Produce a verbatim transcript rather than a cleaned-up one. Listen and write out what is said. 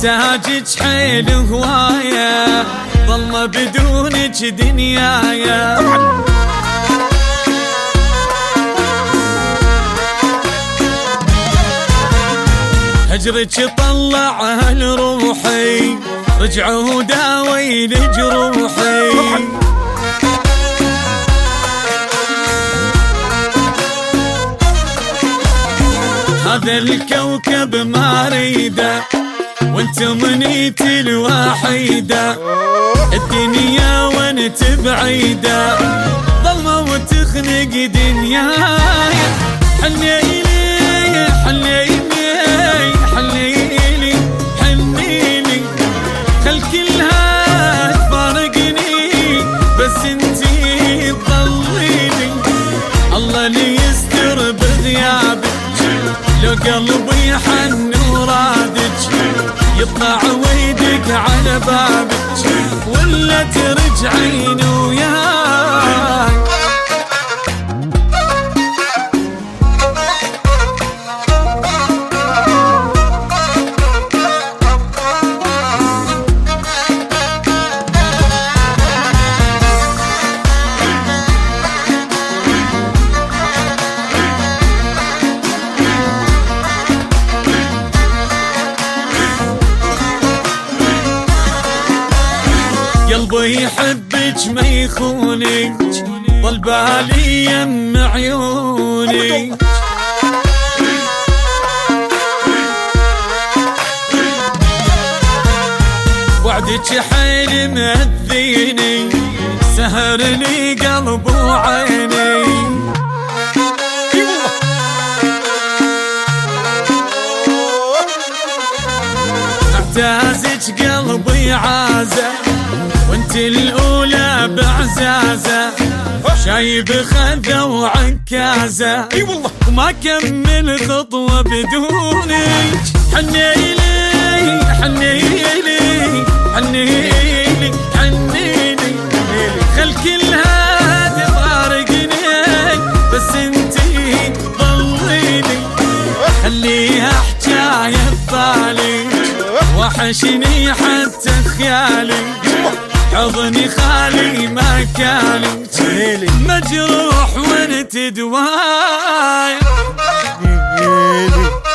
احتاجك حيل هواية، ظلمة بدونك دنيايا. هجرك طلع اهل روحي، رجعوا داوي لجروحي. هذا الكوكب ما ريده، وانت منيتي الوحيدة. الدنيا وانت بعيدة، ظلمة وتخنق دنياي. حنيلي حنيلي حنيلي حنيلي، خل كلها تفارقني، بس انتي تضليني. الله اللي يستر بغيابك، لو قلبي حن ورادك، يطلع ويدك على بابك، ولا ترجعين وياي. قلبي يحبك ما يخونك، ضل بالي يم عيونك. وعدك حيل مأذيني، سهر لي قلب وعيني. اعتازك قلبي عازة، وانت الاولى بعزازة. شايب خذة وعكازة، وما كمل خطوة بدونك. حنيلي حنيلي حنيلي حنيلي، خل كلها تفارقني، بس انتي ضليني. خليها حكاية ببالي، وحشني حتى خيالي. حضني خالي مكاني، مجروح وانت دواي.